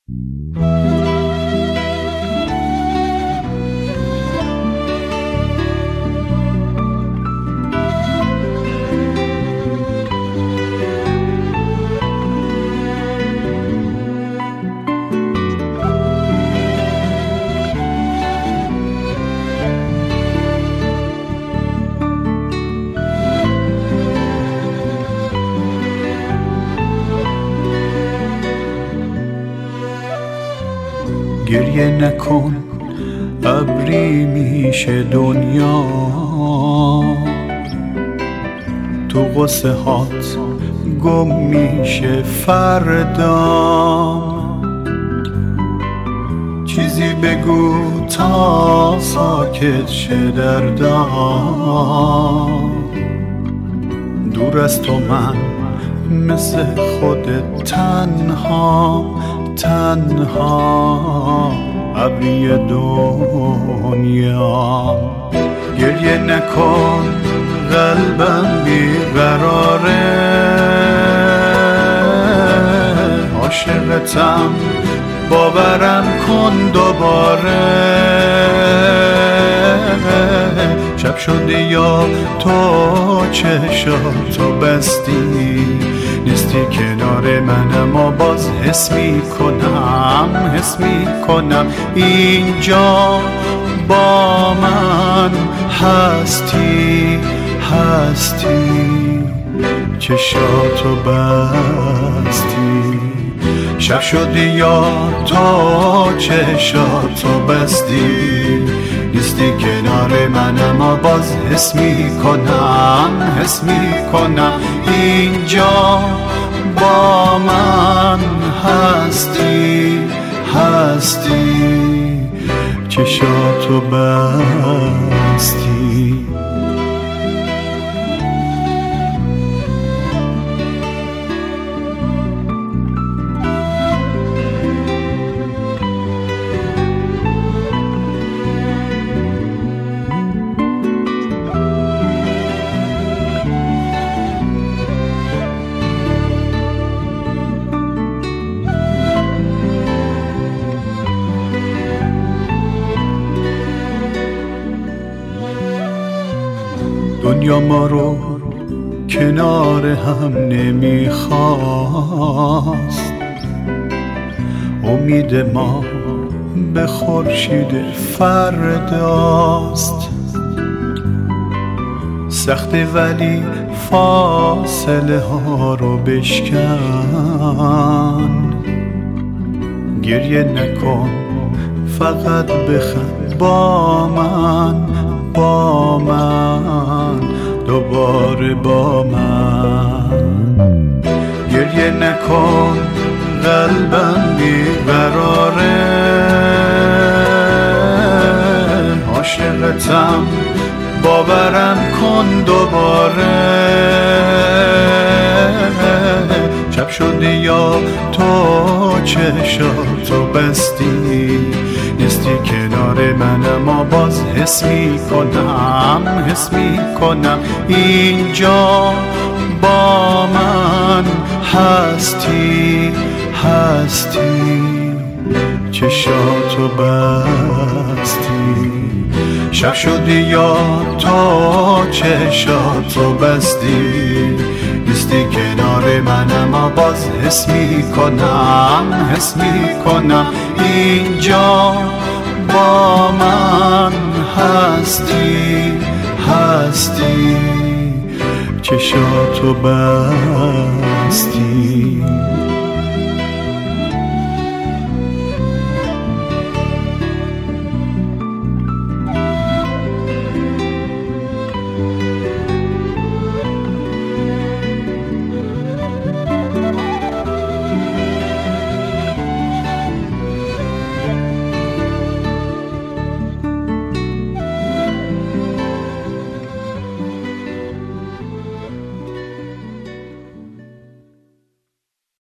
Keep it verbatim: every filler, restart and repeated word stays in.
گریه نکن ابری میشه دنیا، تو قصه هات گم میشه فردا. چیزی بگو تا ساکت شه دردام، دور از تو من مثل خودت تنها تنها ابری دنیا. گریه نکن قلبم بیقراره، عاشقتم باورم کن دوباره. شب شده یا تو چشاتو بستی، نیستی کنار من اما باز حس می کنم حس می کنم اینجا با من هستی هستی. چشاتو بستی، شب شدی یا تو چشاتو بستی، نیستی کنار من اما باز حس می کنم حس می کنم اینجا با من هستی هستی. چشاتو بستی. دنیا ما رو کنار هم نمیخواست، امید ما به خورشید فرداست. سخته ولی فاصله ها رو بشکن، گریه نکن فقط بخند با من با من دوباره با من. گریه نکن قلبم بیقراره، عاشقتم باورم کن دوباره. شب شده یا تو چشاتو بستی، نیستی کنار من اما باز حس می کنم حس می کنم اینجا با من هستی هستی. چشاتو بستی، شب شدی یا تو چشاتو بستی، نیستی کنار من اما باز حس می کنم حس می کنم اینجا با من هستی هستی. چشاتو بستی.